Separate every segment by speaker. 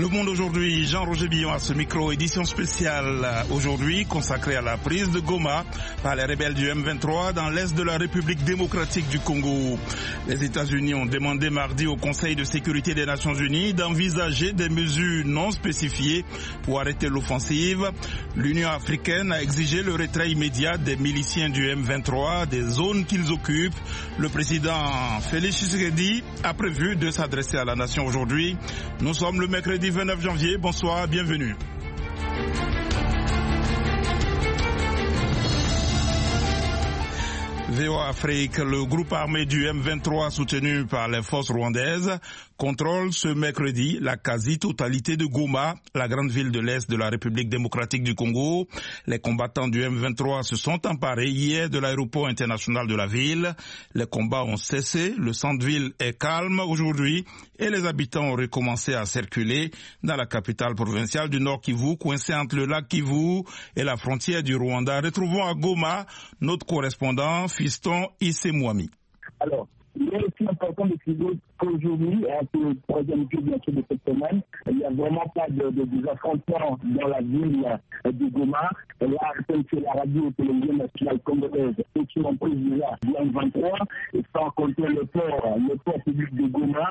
Speaker 1: Le Monde aujourd'hui, Jean-Roger Billon à ce micro, édition spéciale aujourd'hui consacrée à la prise de Goma par les rebelles du M23 dans l'est de la République démocratique du Congo. Les États-Unis ont demandé mardi au Conseil de sécurité des Nations Unies d'envisager des mesures non spécifiées pour arrêter l'offensive. L'Union africaine a exigé le retrait immédiat des miliciens du M23 des zones qu'ils occupent. Le président Félix Tshisekedi a prévu de s'adresser à la nation aujourd'hui. Nous sommes le mercredi 29 janvier, bonsoir, bienvenue. VOA Afrique, le groupe armé du M23 soutenu par les forces rwandaises contrôle ce mercredi la quasi-totalité de Goma, la grande ville de l'Est de la République démocratique du Congo. Les combattants du M23 se sont emparés hier de l'aéroport international de la ville. Les combats ont cessé, le centre-ville est calme aujourd'hui et les habitants ont recommencé à circuler dans la capitale provinciale du Nord Kivu, coincée entre le lac Kivu et la frontière du Rwanda. Retrouvons à Goma notre correspondant Fiston Issemwami.
Speaker 2: Alors, il est aussi important de préciser qu'aujourd'hui, c'est le troisième jour bien sûr de cette semaine, il n'y a vraiment pas de affrontements dans la ville de Goma. Là, c'est la radio et télévision nationale congolaise et qui ont pris déjà bien 23, et sans compter le port public de Goma,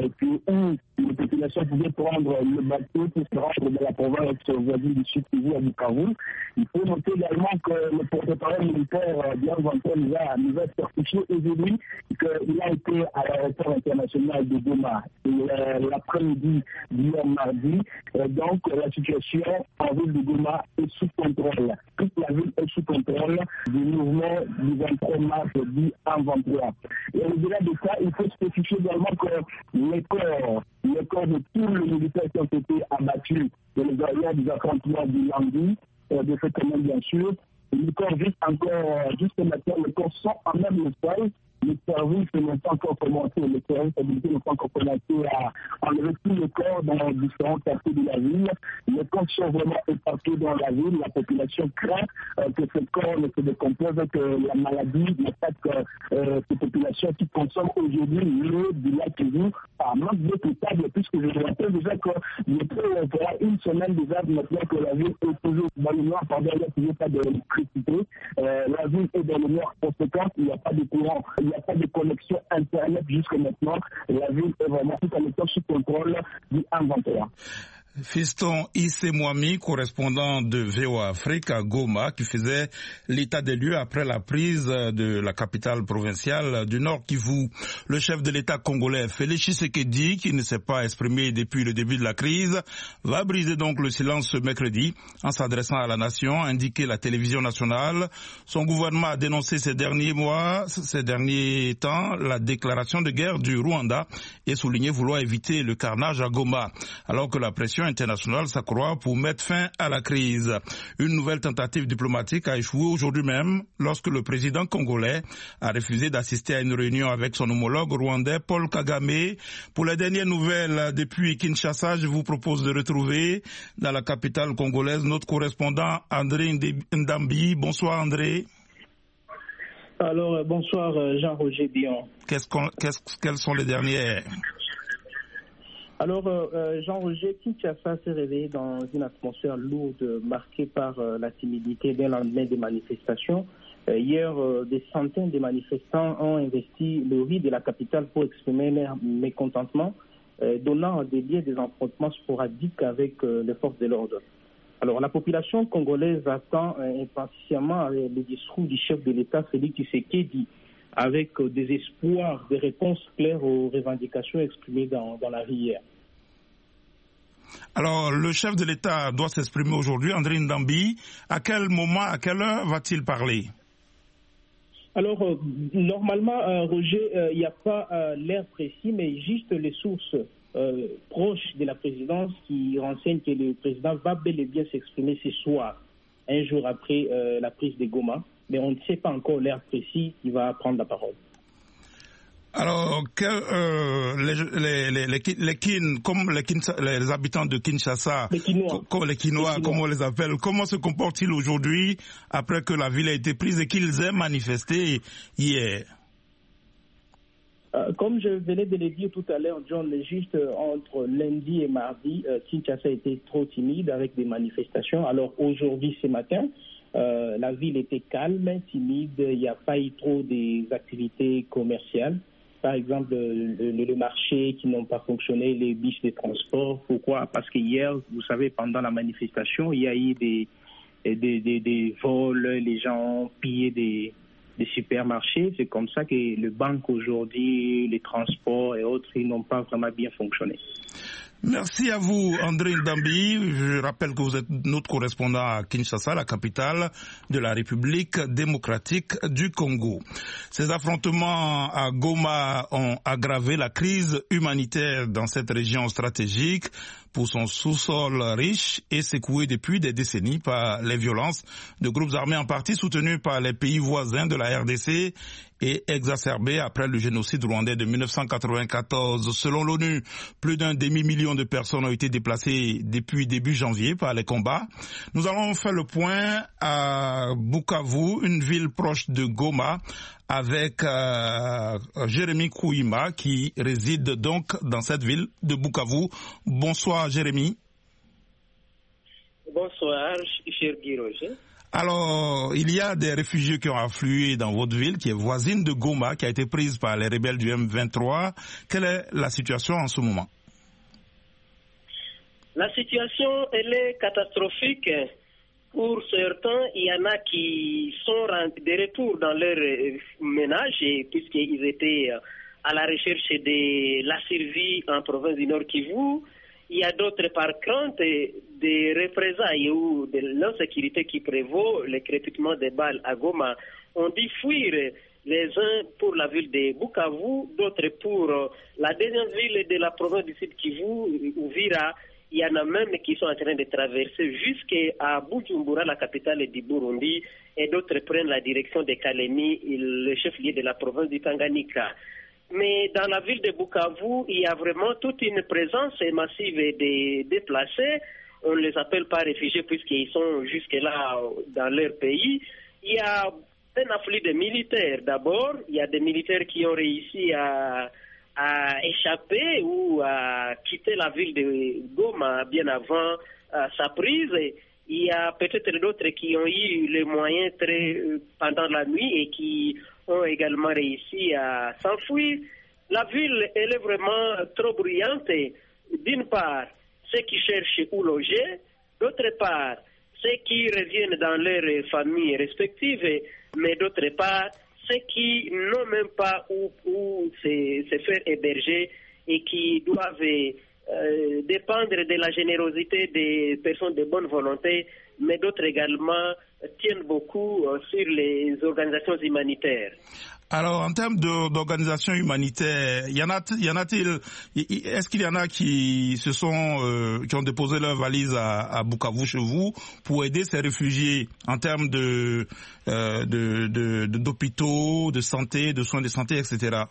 Speaker 2: où les populations pouvaient prendre le bateau pour se rendre dans la province voisine du Sud Kivu à Bukavu. Il faut noter également que le porte-parole militaire bien 23 nous a certifié aujourd'hui qu'il a été à l'aéroport international de Goma l'après-midi d'hier mardi. Donc la situation en ville de Goma est sous contrôle. Toute la ville est sous contrôle du mouvement du 23 mars dit en 23. Et au-delà de ça, il faut spécifier également que les corps de tous les militaires qui ont été abattus dans les aléas des affrontements du lundi, de cette semaine bien sûr, les corps juste maintenant, les corps sont en même le sol. Les services n'ont pas encore commencé, les services habilités n'ont pas encore commencé à enlever tous les corps dans les différents quartiers de la ville. Les corps sont vraiment éparpillés dans la ville. La population craint que ces corps ne se décomposent, que la maladie n'attaque ces populations qui consomment aujourd'hui l'eau du lac Kivu par manque d'eau potable, puisque je me rappelle déjà que voilà une semaine déjà maintenant que la ville est toujours dans le noir, il n'y a toujours pas d'électricité. La ville est dans le noir conséquent, il n'y a pas de courant. Il n'y a pas de connexion Internet jusqu'à maintenant. La ville est vraiment tout en étant sous contrôle du M23.
Speaker 1: Fiston Issemwami, correspondant de VOA Afrique à Goma, qui faisait l'état des lieux après la prise de la capitale provinciale du Nord Kivu. Le chef de l'État congolais, Félix Tshisekedi, qui ne s'est pas exprimé depuis le début de la crise, va briser donc le silence ce mercredi en s'adressant à la nation, a indiqué la télévision nationale. Son gouvernement a dénoncé ces derniers temps, la déclaration de guerre du Rwanda et souligné vouloir éviter le carnage à Goma, alors que la pression internationale s'accroît pour mettre fin à la crise. Une nouvelle tentative diplomatique a échoué aujourd'hui même lorsque le président congolais a refusé d'assister à une réunion avec son homologue rwandais Paul Kagame. Pour les dernières nouvelles depuis Kinshasa, je vous propose de retrouver dans la capitale congolaise notre correspondant André Ndambi. Bonsoir André.
Speaker 3: Alors bonsoir Jean-Roger Billon.
Speaker 1: Quelles sont les dernières?
Speaker 3: Alors, Jean-Roger, Kinshasa s'est réveillé dans une atmosphère lourde marquée par la timidité dès le lendemain des manifestations. Hier, des centaines de manifestants ont investi le riz de la capitale pour exprimer leur mécontentement, donnant des liens des affrontements sporadiques avec les forces de l'ordre. Alors, la population congolaise attend impatiemment le discours du chef de l'État, Félix Tshisekedi, avec des espoirs, des réponses claires aux revendications exprimées dans la rue hier.
Speaker 1: Alors, le chef de l'État doit s'exprimer aujourd'hui, André Ndambi. À quel moment, à quelle heure va-t-il parler?
Speaker 3: Alors, normalement, Roger, il n'y a pas l'heure précis, mais juste les sources proches de la présidence qui renseignent que le président va bel et bien s'exprimer ce soir, un jour après la prise de Goma. Mais on ne sait pas encore l'heure précise qui va prendre la parole.
Speaker 1: Alors, les habitants de Kinshasa, les Kinois, comme on les appelle, comment se comportent-ils aujourd'hui après que la ville a été prise et qu'ils aient manifesté hier?
Speaker 3: Comme je venais de le dire tout à l'heure, John, juste entre lundi et mardi, Kinshasa était trop timide avec des manifestations. Alors aujourd'hui, ce matin, la ville était calme, timide, il n'y a pas eu trop des activités commerciales. Par exemple, le marché qui n'ont pas fonctionné, les bus de transport. Pourquoi? Parce que hier, vous savez, pendant la manifestation, il y a eu des vols, les gens ont pillé des supermarchés. C'est comme ça que les banques aujourd'hui, les transports et autres, ils n'ont pas vraiment bien fonctionné.
Speaker 1: Merci à vous, André Ndambi. Je rappelle que vous êtes notre correspondant à Kinshasa, la capitale de la République démocratique du Congo. Ces affrontements à Goma ont aggravé la crise humanitaire dans cette région stratégique pour son sous-sol riche et secoué depuis des décennies par les violences de groupes armés en partie soutenus par les pays voisins de la RDC et exacerbé après le génocide rwandais de 1994. Selon l'ONU, plus d'un demi-million de personnes ont été déplacées depuis début janvier par les combats. Nous allons faire le point à Bukavu, une ville proche de Goma, avec Jérémy Kouima qui réside donc dans cette ville de Bukavu. Bonsoir Jérémy.
Speaker 4: Bonsoir, cher Guy Roger.
Speaker 1: Alors, il y a des réfugiés qui ont afflué dans votre ville, qui est voisine de Goma, qui a été prise par les rebelles du M23. Quelle est la situation en ce moment?
Speaker 4: La situation, elle est catastrophique. Pour certains, il y en a qui sont de retour dans leur ménage, puisqu'ils étaient à la recherche de la survie en province du Nord Kivu. Il y a d'autres, par crainte des représailles ou de l'insécurité qui prévaut, le crépitement des balles à Goma, ont dû fuir les uns pour la ville de Bukavu, d'autres pour la deuxième ville de la province du Sud Kivu, Uvira. Il y en a même qui sont en train de traverser jusqu'à Bujumbura, la capitale du Burundi, et d'autres prennent la direction de Kalemi, le chef-lieu de la province du Tanganyika. Mais dans la ville de Bukavu, il y a vraiment toute une présence massive des déplacés. On ne les appelle pas réfugiés puisqu'ils sont jusque-là dans leur pays. Il y a un afflux de militaires d'abord. Il y a des militaires qui ont réussi à échapper ou à quitter la ville de Goma bien avant sa prise. Il y a peut-être d'autres qui ont eu les moyens pendant la nuit et qui ont également réussi à s'enfuir. La ville, elle est vraiment trop bruyante. D'une part, ceux qui cherchent où loger, d'autre part, ceux qui reviennent dans leurs familles respectives, mais d'autre part, ceux qui n'ont même pas où se faire héberger et qui doivent dépendre de la générosité des personnes de bonne volonté, mais d'autres également tiennent beaucoup sur les organisations humanitaires.
Speaker 1: Alors, en termes d'organisation humanitaire, est-ce qu'il y en a qui qui ont déposé leurs valises à Bukavu chez vous pour aider ces réfugiés en termes d'hôpitaux, de santé, de soins de santé, etc.?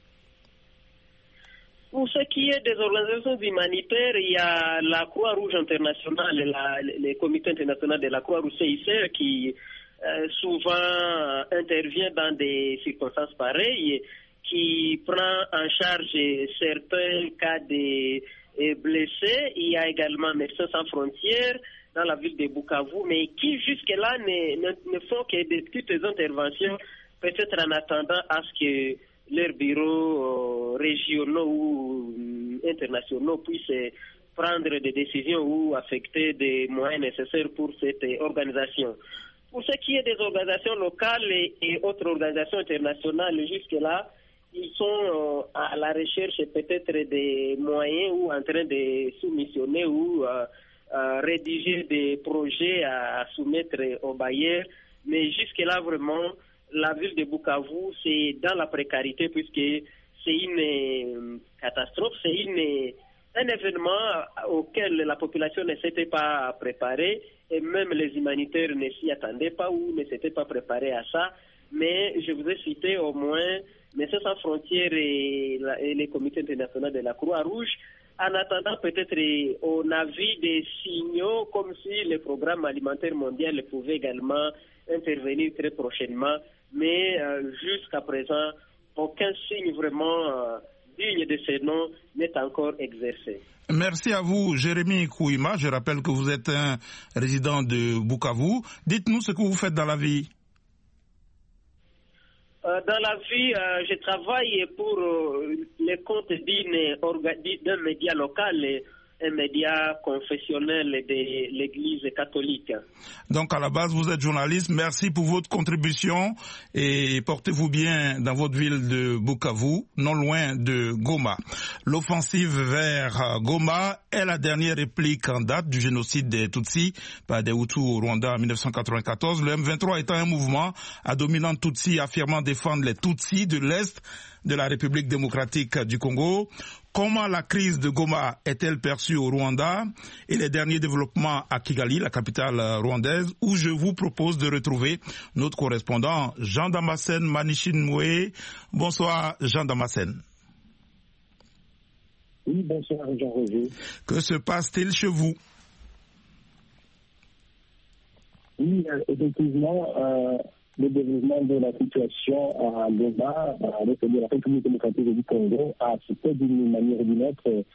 Speaker 4: Pour ce qui est des organisations humanitaires, il y a la Croix-Rouge internationale, le comité international de la Croix-Rouge CICR qui souvent intervient dans des circonstances pareilles, qui prend en charge certains cas de blessés. Il y a également Médecins sans frontières dans la ville de Bukavu, mais qui jusque-là ne font que des petites interventions, peut-être en attendant à ce que leurs bureaux régionaux ou internationaux puissent prendre des décisions ou affecter des moyens nécessaires pour cette organisation. Pour ce qui est des organisations locales et autres organisations internationales, jusque-là, ils sont à la recherche peut-être des moyens ou en train de soumissionner ou rédiger des projets à soumettre aux bailleurs. Mais jusque-là, vraiment, la ville de Bukavu, c'est dans la précarité puisque c'est une catastrophe, c'est un événement auquel la population ne s'était pas préparée et même les humanitaires ne s'y attendaient pas ou ne s'étaient pas préparés à ça. Mais je vous ai cité au moins Médecins sans frontières et les comités internationaux de la Croix-Rouge. En attendant, peut-être on a vu des signaux comme si le programme alimentaire mondial pouvait également intervenir très prochainement. Mais jusqu'à présent, aucun signe vraiment digne de ce nom n'est encore exercé.
Speaker 1: Merci à vous, Jérémy Kouima. Je rappelle que vous êtes un résident de Bukavu. Dites-nous ce que vous faites dans la vie.
Speaker 4: Dans la vie, je travaille pour les comptes d'un média local, un média confessionnel de l'Église catholique.
Speaker 1: Donc à la base, vous êtes journaliste. Merci pour votre contribution et portez-vous bien dans votre ville de Bukavu, non loin de Goma. L'offensive vers Goma est la dernière réplique en date du génocide des Tutsis par des Hutus au Rwanda en 1994. Le M23 étant un mouvement à dominante Tutsi affirmant défendre les Tutsis de l'Est de la République démocratique du Congo. Comment la crise de Goma est-elle perçue au Rwanda et les derniers développements à Kigali, la capitale rwandaise, où je vous propose de retrouver notre correspondant Jean Damascène Manichinmoué. Bonsoir Jean Damascène.
Speaker 2: Oui, bonsoir Jean-Roger.
Speaker 1: Que se passe-t-il chez vous?
Speaker 2: Oui, effectivement, le développement de la situation à Goma, avec la République démocratique du Congo, a affecté d'une manière ou d'une autre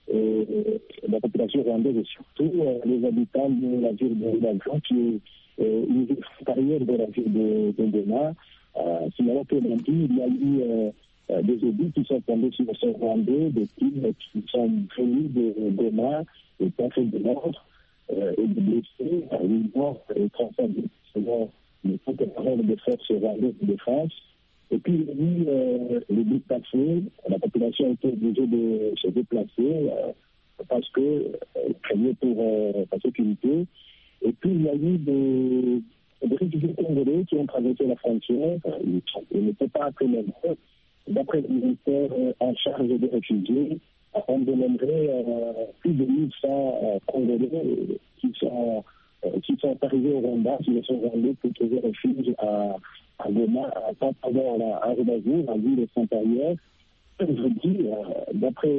Speaker 2: la population rwandaise et surtout les habitants de la ville de Rubavu, qui est une ville frontalière de la ville de Goma. Sinon que lundi, il y a eu des obus qui sont tombés sur le sol rwandais, des tirs qui sont venus de Goma et passés de l'ordre et des blessés, une mort et 35 selon les porte-parole des forces rwandaises de défense. Et puis, il y a eu les buts passés, la population a été obligée de se déplacer parce que craignait pour sa sécurité. Et puis, il y a eu des réfugiés congolais qui ont traversé la frontière. Ils n'étaient pas très nombreux. D'après le ministère en charge des réfugiés, on dénombrait plus de 1100 Congolais qui sont arrivés au Rwanda, qui sont rendus pour trouver refuge à Goma, à Rubavu, la ville frontalière. Aujourd'hui, d'après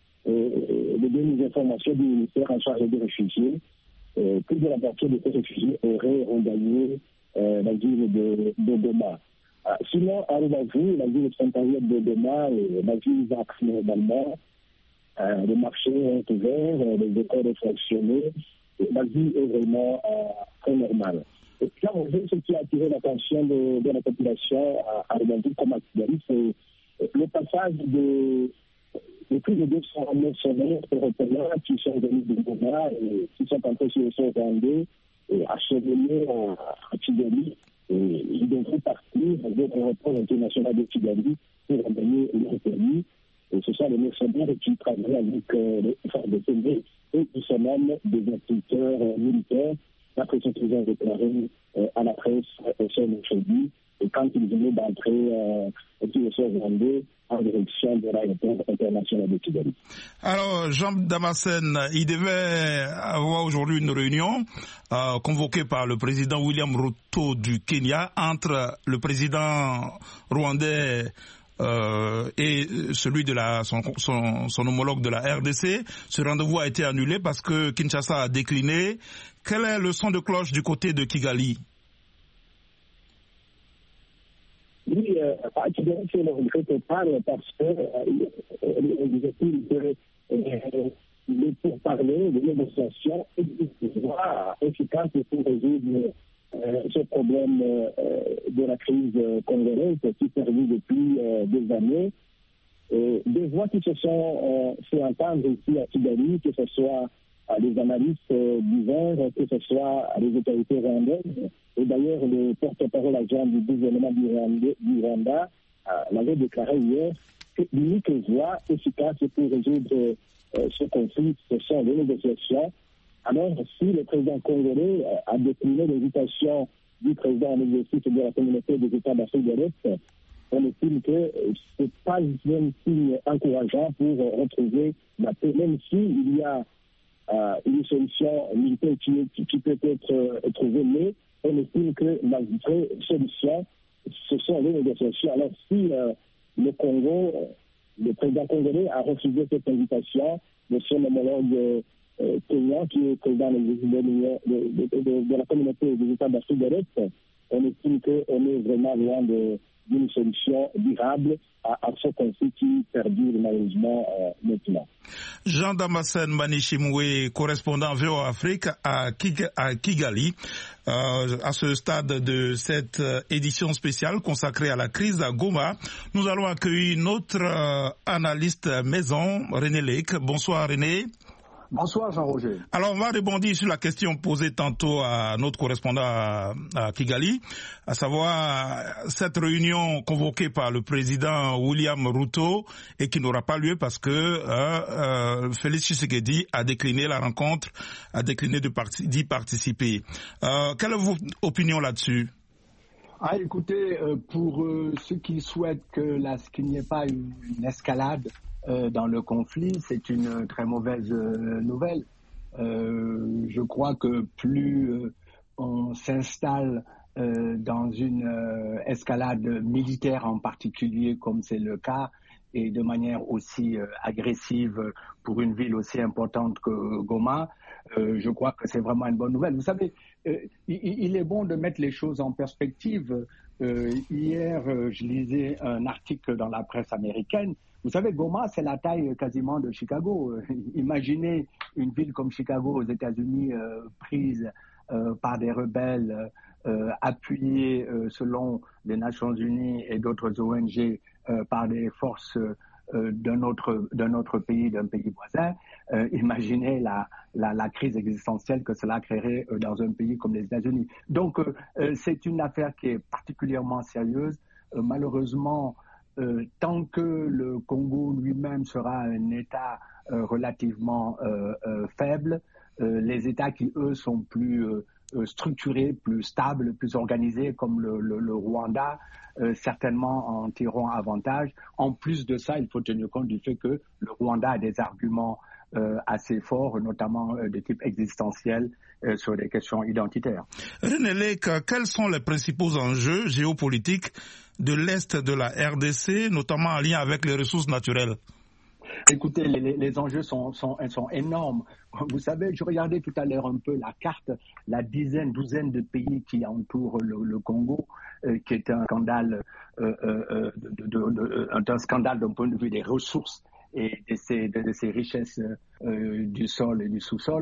Speaker 2: les dernières informations du ministère en charge des réfugiés, plus de la moitié de ces réfugiés auraient regagné la ville de Goma. Sinon, à Rubavu, la ville frontalière de Goma, la ville va normalement. Les marchés ont ouvert, les écoles ont fonctionné. La vie est vraiment très normale. Et puis là, ce qui a attiré l'attention de la population à Rubavu comme à Kigali, c'est le passage de plus de 200 mercenaires européens qui sont venus de Goma et qui sont entrés sur le sol rwandais et acheminés à Kigali. Et ils devraient partir de l'aéroport international de Kigali pour amener leur pays. Et ce sont les mercenaires qui travaillent avec les FARDC et qui sont même des instructeurs militaires, d'après ce qu'ils ont déclaré à la presse ce mercredi, et quand ils venaient d'entrer sur le sol rwandais en direction de l'aéroport international de Kigali.
Speaker 1: Alors, Jean Damascène, il devait avoir aujourd'hui une réunion convoquée par le président William Ruto du Kenya entre le président rwandais et celui de son homologue de la RDC. Ce rendez-vous a été annulé parce que Kinshasa a décliné. Quel est le son de cloche du côté de Kigali?
Speaker 2: Oui, à Kigali, c'est le regret total parce que les pourparlers, les négociations et des voies efficaces pour résoudre ce problème de la crise congolaise qui perdure depuis des années. Des voix qui se sont fait entendre ici à Kigali, que ce soit les analystes divers, que ce soit les autorités rwandaises. Et d'ailleurs, le porte-parole adjoint du gouvernement du Rwanda l'avait déclaré hier que l'unique voie efficace pour résoudre ce conflit, ce sont les négociations. Alors, si le président congolais a décliné l'invitation du président en exercice de la communauté des États d'Afrique de l'Est, on estime que ce n'est pas un signe encourageant pour retrouver la paix, même s'il y a une solution militaire qui peut être trouvée, mais on estime que la vraie solution, ce sont les négociations. Alors, si le président congolais a refusé cette invitation de son homologue Kenyan, qui est président de la communauté des États d'Afrique de l'Est, on estime qu'on est vraiment loin d'une solution durable à ce conflit qui perdure malheureusement maintenant.
Speaker 1: Jean Damascène Manichimoué, correspondant VOA Afrique à Kigali. À ce stade de cette édition spéciale consacrée à la crise à Goma, nous allons accueillir notre analyste maison, René Lake. Bonsoir René.
Speaker 5: Bonsoir Jean-Roger.
Speaker 1: Alors on va rebondir sur la question posée tantôt à notre correspondant à Kigali, à savoir cette réunion convoquée par le président William Ruto et qui n'aura pas lieu parce que Félix Tshisekedi a décliné la rencontre, a décliné d'y participer. Quelle est votre opinion là-dessus?
Speaker 5: Écoutez, pour ceux qui souhaitent qu'il n'y ait pas une escalade dans le conflit, c'est une très mauvaise nouvelle. Je crois que plus on s'installe dans une escalade militaire en particulier, comme c'est le cas, et de manière aussi agressive pour une ville aussi importante que Goma, je crois que c'est vraiment une bonne nouvelle. Vous savez, il est bon de mettre les choses en perspective. Hier, je lisais un article dans la presse américaine. Vous savez, Goma, c'est la taille quasiment de Chicago. Imaginez une ville comme Chicago aux États-Unis prise par des rebelles, appuyée selon les Nations Unies et d'autres ONG par des forces d'un autre pays, d'un pays voisin. Imaginez la crise existentielle que cela créerait dans un pays comme les États-Unis. Donc, c'est une affaire qui est particulièrement sérieuse. Malheureusement, tant que le Congo lui-même sera un État relativement faible, les États qui, eux, sont plus structurés, plus stables, plus organisés, comme le Rwanda, certainement en tireront avantage. En plus de ça, il faut tenir compte du fait que le Rwanda a des arguments assez forts, notamment de type existentiel, sur des questions identitaires.
Speaker 1: René Lake, quels sont les principaux enjeux géopolitiques de l'Est de la RDC, notamment en lien avec les ressources naturelles?
Speaker 5: Écoutez, les enjeux sont énormes. Vous savez, je regardais tout à l'heure un peu la carte, la douzaine de pays qui entourent le Congo, qui est un scandale, un scandale d'un point de vue des ressources et de ces richesses du sol et du sous-sol.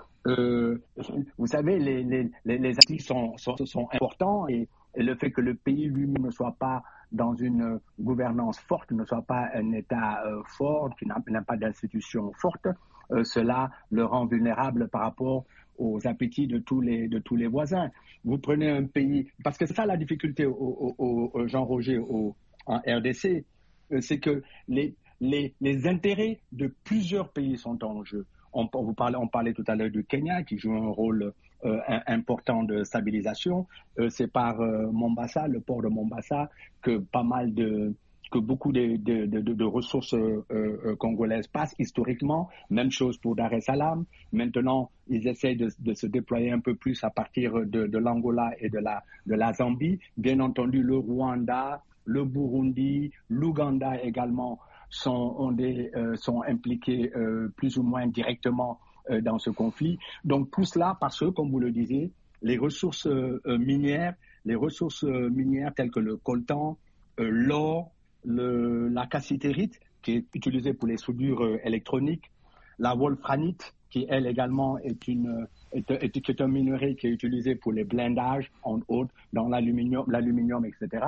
Speaker 5: Vous savez, les actifs sont importants et le fait que le pays lui-même ne soit pas dans une gouvernance forte, ne soit pas un État fort, qui n'a pas d'institutions fortes, cela le rend vulnérable par rapport aux appétits de tous les voisins. Vous prenez un pays, parce que c'est ça la difficulté, Jean-Roger, en RDC, c'est que les intérêts de plusieurs pays sont en jeu. On parlait tout à l'heure du Kenya qui joue un rôle important de stabilisation. C'est par Mombasa, le port de Mombasa, que beaucoup de ressources congolaises passent historiquement. Même chose pour Dar es Salaam. Maintenant, ils essayent de se déployer un peu plus à partir de l'Angola et de la Zambie. Bien entendu, le Rwanda, le Burundi, l'Ouganda également sont impliqués plus ou moins directement dans ce conflit. Donc tout cela parce que, comme vous le disiez, les ressources minières telles que le coltan, l'or, la cassitérite qui est utilisée pour les soudures électroniques, la wolframite qui elle également est un minerai qui est utilisé pour les blindages en autres, dans l'aluminium, etc.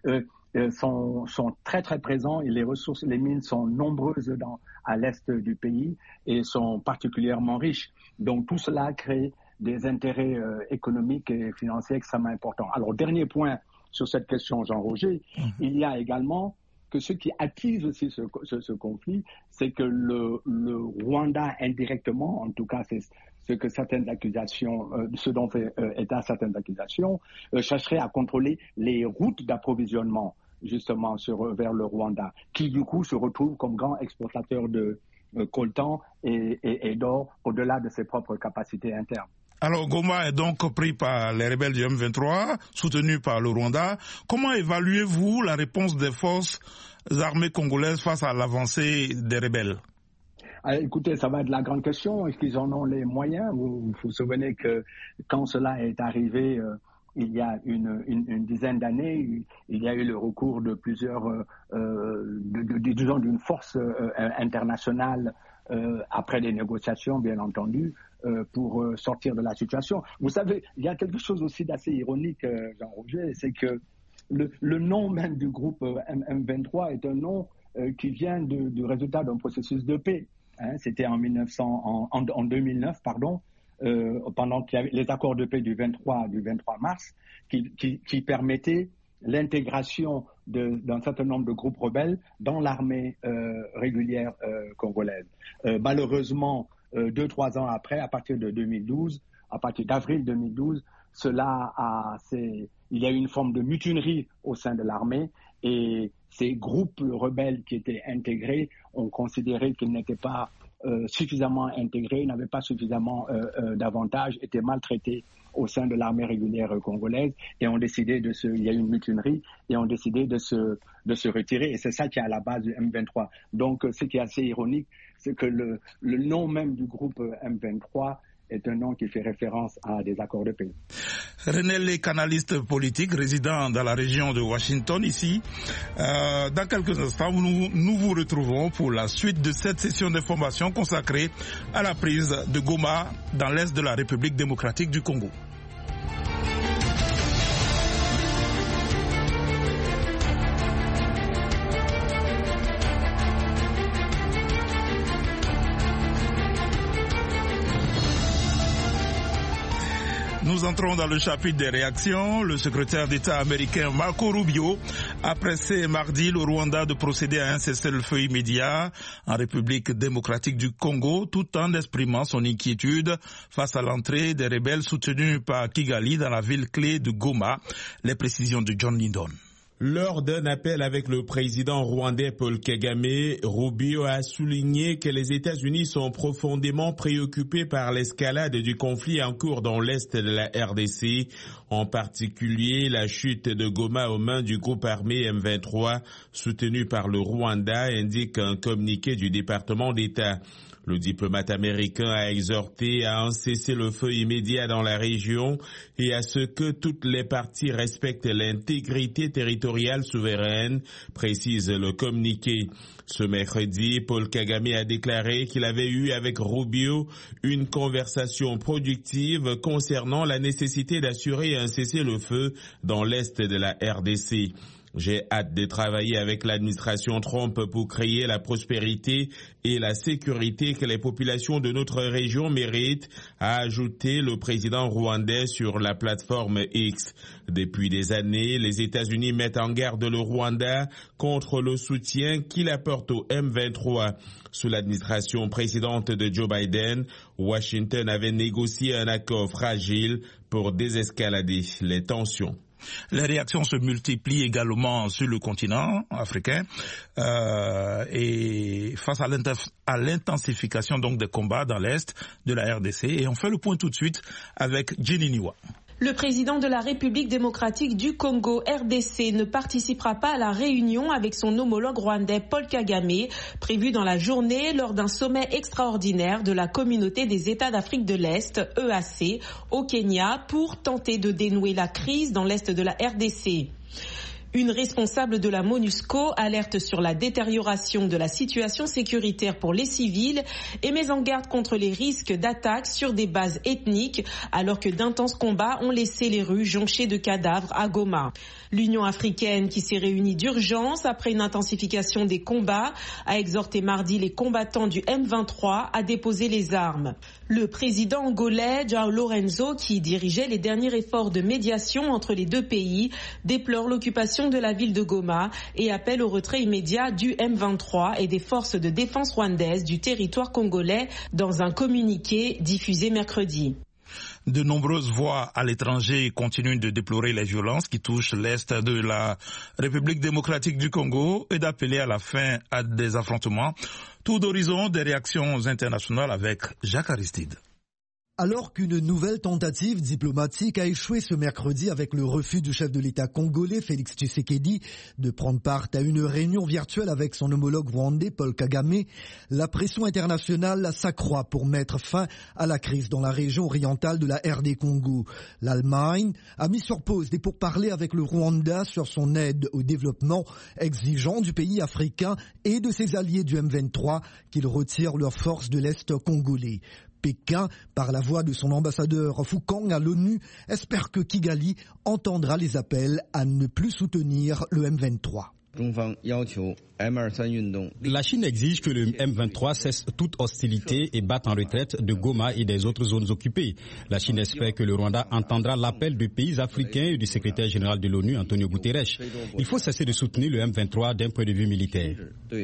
Speaker 5: Sont très très présents et les mines sont nombreuses à l'est du pays et sont particulièrement riches. Donc tout cela crée des intérêts économiques et financiers extrêmement importants. Alors dernier point sur cette question, Jean-Roger, il y a également que ce qui attise aussi ce conflit, c'est que le Rwanda indirectement, en tout cas c'est ce que certaines accusations, ce dont fait état certaines accusations, chercherait à contrôler les routes d'approvisionnement justement vers le Rwanda, qui du coup se retrouve comme grand exportateur de coltan et d'or au-delà de ses propres capacités internes.
Speaker 1: Alors Goma est donc pris par les rebelles du M23, soutenu par le Rwanda. Comment évaluez-vous la réponse des forces armées congolaises face à l'avancée des rebelles?
Speaker 5: Écoutez, ça va être la grande question. Est-ce qu'ils en ont les moyens? Vous vous souvenez que quand cela est arrivé il y a une dizaine d'années, il y a eu le recours de plusieurs, disons, d'une force internationale après des négociations, bien entendu, pour sortir de la situation. Vous savez, il y a quelque chose aussi d'assez ironique, Jean-Roger, c'est que le nom même du groupe M23 est un nom qui vient du résultat d'un processus de paix. Hein. C'était en 2009, pendant qu'il y avait les accords de paix du 23 mars, qui permettaient l'intégration d'un certain nombre de groupes rebelles dans l'armée régulière congolaise. Malheureusement, 2-3 ans après, à partir d'avril 2012, il y a eu une forme de mutinerie au sein de l'armée et ces groupes rebelles qui étaient intégrés ont considéré qu'ils n'étaient pas suffisamment intégrés, n'avaient pas suffisamment d'avantages, étaient maltraités au sein de l'armée régulière congolaise et ont décidé il y a eu une mutinerie et ont décidé de se retirer et c'est ça qui est à la base du M23. Donc ce qui est assez ironique, c'est que le nom même du groupe M23 est un nom qui fait référence à des accords de paix.
Speaker 1: René Lé, canaliste politique, résident dans la région de Washington, ici. Dans quelques instants, nous vous retrouvons pour la suite de cette session d'information consacrée à la prise de Goma dans l'est de la République démocratique du Congo. Nous entrons dans le chapitre des réactions. Le secrétaire d'État américain Marco Rubio a pressé mardi le Rwanda de procéder à un cessez-le-feu immédiat en République démocratique du Congo, tout en exprimant son inquiétude face à l'entrée des rebelles soutenus par Kigali dans la ville clé de Goma. Les précisions de John Lindon.
Speaker 6: Lors d'un appel avec le président rwandais Paul Kagame, Rubio a souligné que les États-Unis sont profondément préoccupés par l'escalade du conflit en cours dans l'est de la RDC, en particulier la chute de Goma aux mains du groupe armé M23 soutenu par le Rwanda, indique un communiqué du département d'État. Le diplomate américain a exhorté à un cessez-le-feu immédiat dans la région et à ce que toutes les parties respectent l'intégrité territoriale souveraine, précise le communiqué. Ce mercredi, Paul Kagame a déclaré qu'il avait eu avec Rubio une conversation productive concernant la nécessité d'assurer un cessez-le-feu dans l'est de la RDC. J'ai hâte de travailler avec l'administration Trump pour créer la prospérité et la sécurité que les populations de notre région méritent, a ajouté le président rwandais sur la plateforme X. Depuis des années, les États-Unis mettent en garde le Rwanda contre le soutien qu'il apporte au M23. Sous l'administration précédente de Joe Biden, Washington avait négocié un accord fragile pour désescalader les tensions.
Speaker 1: Les réactions se multiplient également sur le continent africain et face à l'intensification donc des combats dans l'est de la RDC. Et on fait le point tout de suite avec Jenny Niwa.
Speaker 7: Le président de la République démocratique du Congo, RDC, ne participera pas à la réunion avec son homologue rwandais Paul Kagame, prévue dans la journée lors d'un sommet extraordinaire de la Communauté des États d'Afrique de l'Est, EAC, au Kenya, pour tenter de dénouer la crise dans l'est de la RDC. Une responsable de la MONUSCO alerte sur la détérioration de la situation sécuritaire pour les civils et met en garde contre les risques d'attaques sur des bases ethniques alors que d'intenses combats ont laissé les rues jonchées de cadavres à Goma. L'Union africaine, qui s'est réunie d'urgence après une intensification des combats, a exhorté mardi les combattants du M23 à déposer les armes. Le président angolais, João Lourenço, qui dirigeait les derniers efforts de médiation entre les deux pays, déplore l'occupation de la ville de Goma et appelle au retrait immédiat du M23 et des forces de défense rwandaises du territoire congolais dans un communiqué diffusé mercredi.
Speaker 1: De nombreuses voix à l'étranger continuent de déplorer les violences qui touchent l'est de la République démocratique du Congo et d'appeler à la fin à des affrontements. Tour d'horizon des réactions internationales avec Jacques Aristide.
Speaker 8: Alors qu'une nouvelle tentative diplomatique a échoué ce mercredi avec le refus du chef de l'État congolais, Félix Tshisekedi, de prendre part à une réunion virtuelle avec son homologue rwandais, Paul Kagame, la pression internationale s'accroît pour mettre fin à la crise dans la région orientale de la RD Congo. L'Allemagne a mis sur pause des pourparlers avec le Rwanda sur son aide au développement, exigeant du pays africain et de ses alliés du M23 qu'ils retirent leurs forces de l'Est congolais. Pékin, par la voix de son ambassadeur Fukang à l'ONU, espère que Kigali entendra les appels à ne plus soutenir le M23.
Speaker 9: La Chine exige que le M23 cesse toute hostilité et batte en retraite de Goma et des autres zones occupées. La Chine espère que le Rwanda entendra l'appel des pays africains et du secrétaire général de l'ONU, Antonio Guterres. Il faut cesser de soutenir le M23 d'un point de vue militaire.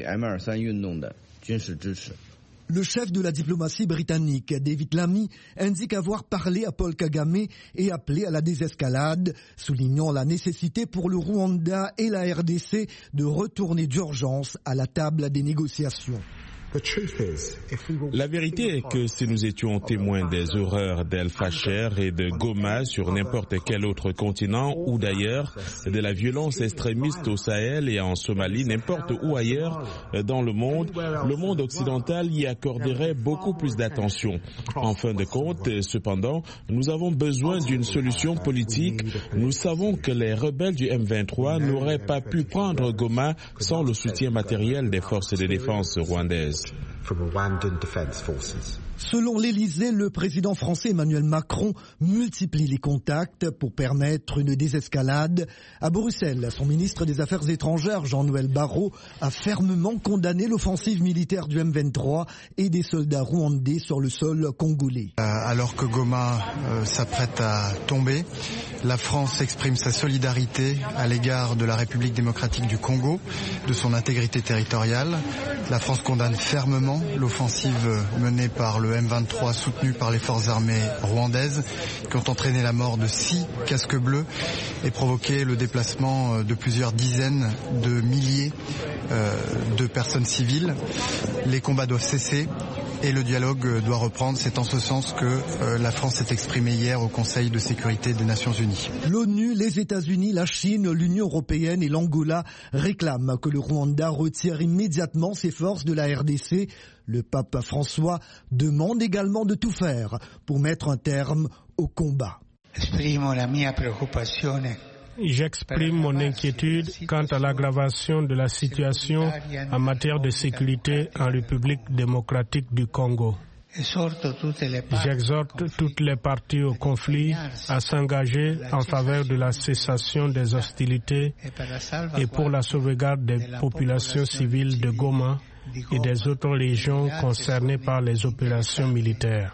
Speaker 8: Le chef de la diplomatie britannique, David Lammy, indique avoir parlé à Paul Kagame et appelé à la désescalade, soulignant la nécessité pour le Rwanda et la RDC de retourner d'urgence à la table des négociations.
Speaker 6: La vérité est que si nous étions témoins des horreurs d'El Fasher et de Goma sur n'importe quel autre continent ou d'ailleurs, de la violence extrémiste au Sahel et en Somalie, n'importe où ailleurs dans le monde occidental y accorderait beaucoup plus d'attention. En fin de compte, cependant, nous avons besoin d'une solution politique. Nous savons que les rebelles du M23 n'auraient pas pu prendre Goma sans le soutien matériel des forces de défense rwandaises.
Speaker 8: Selon l'Élysée, le président français Emmanuel Macron multiplie les contacts pour permettre une désescalade. À Bruxelles, son ministre des Affaires étrangères, Jean-Noël Barrot, a fermement condamné l'offensive militaire du M23 et des soldats rwandais sur le sol congolais.
Speaker 10: Alors que Goma s'apprête à tomber, la France exprime sa solidarité à l'égard de la République démocratique du Congo, de son intégrité territoriale. La France condamne fermement l'offensive menée par le M23 soutenu par les forces armées rwandaises qui ont entraîné la mort de 6 casques bleus et provoqué le déplacement de plusieurs dizaines de milliers de personnes civiles. Les combats doivent cesser et le dialogue doit reprendre. C'est en ce sens que la France s'est exprimée hier au Conseil de sécurité des Nations Unies.
Speaker 8: L'ONU, les États-Unis, la Chine, l'Union européenne et l'Angola réclament que le Rwanda retire immédiatement ses forces de la RDC. Le pape François demande également de tout faire pour mettre un terme au combat.
Speaker 11: J'exprime mon inquiétude quant à l'aggravation de la situation en matière de sécurité en République démocratique du Congo. J'exhorte toutes les parties au conflit à s'engager en faveur de la cessation des hostilités et pour la sauvegarde des populations civiles de Goma et des autres régions concernées par les opérations militaires.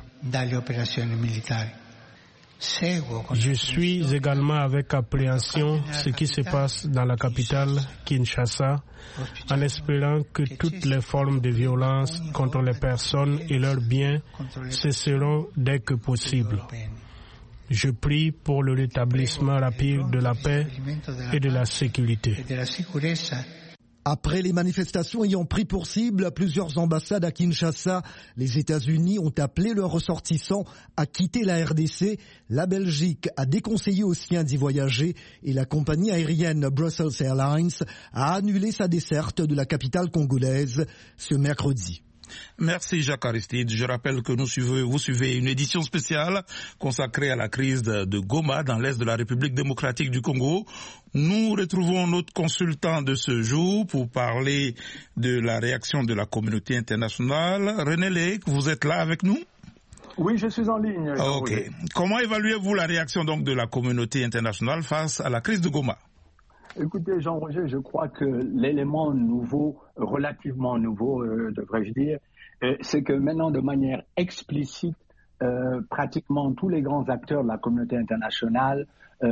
Speaker 11: Je suis également avec appréhension ce qui se passe dans la capitale, Kinshasa, en espérant que toutes les formes de violence contre les personnes et leurs biens cesseront dès que possible. Je prie pour le rétablissement rapide de la paix et de la sécurité.
Speaker 8: Après les manifestations ayant pris pour cible plusieurs ambassades à Kinshasa, les États-Unis ont appelé leurs ressortissants à quitter la RDC. La Belgique a déconseillé aux siens d'y voyager et la compagnie aérienne Brussels Airlines a annulé sa desserte de la capitale congolaise ce mercredi.
Speaker 1: Merci Jacques Aristide. Je rappelle que vous suivez une édition spéciale consacrée à la crise de Goma dans l'est de la République démocratique du Congo. Nous retrouvons notre consultant de ce jour pour parler de la réaction de la communauté internationale. René Lec, vous êtes là avec nous?
Speaker 5: Oui, je suis en ligne.
Speaker 1: Ok. Oui. Comment évaluez-vous la réaction donc de la communauté internationale face à la crise de Goma?
Speaker 5: Écoutez, Jean-Roger, je crois que l'élément nouveau, relativement nouveau, devrais-je dire, c'est que maintenant, de manière explicite, pratiquement tous les grands acteurs de la communauté internationale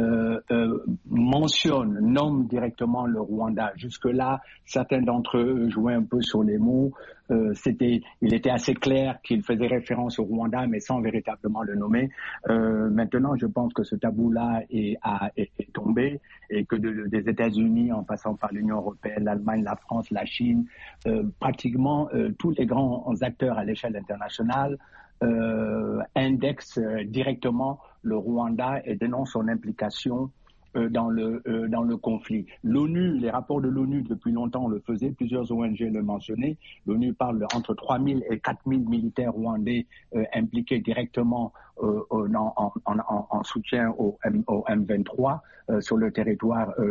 Speaker 5: nomment directement le Rwanda. Jusque-là, certains d'entre eux jouaient un peu sur les mots. Il était assez clair qu'il faisait référence au Rwanda, mais sans véritablement le nommer. Maintenant, je pense que ce tabou-là est tombé et que des États-Unis, en passant par l'Union européenne, l'Allemagne, la France, la Chine, pratiquement tous les grands acteurs à l'échelle internationale indexe directement le Rwanda et dénonce son implication dans le conflit. L'ONU, les rapports de l'ONU depuis longtemps le faisaient, plusieurs ONG le mentionnaient. L'ONU parle entre 3 000 et 4 000 militaires rwandais impliqués directement en soutien au M23 sur le territoire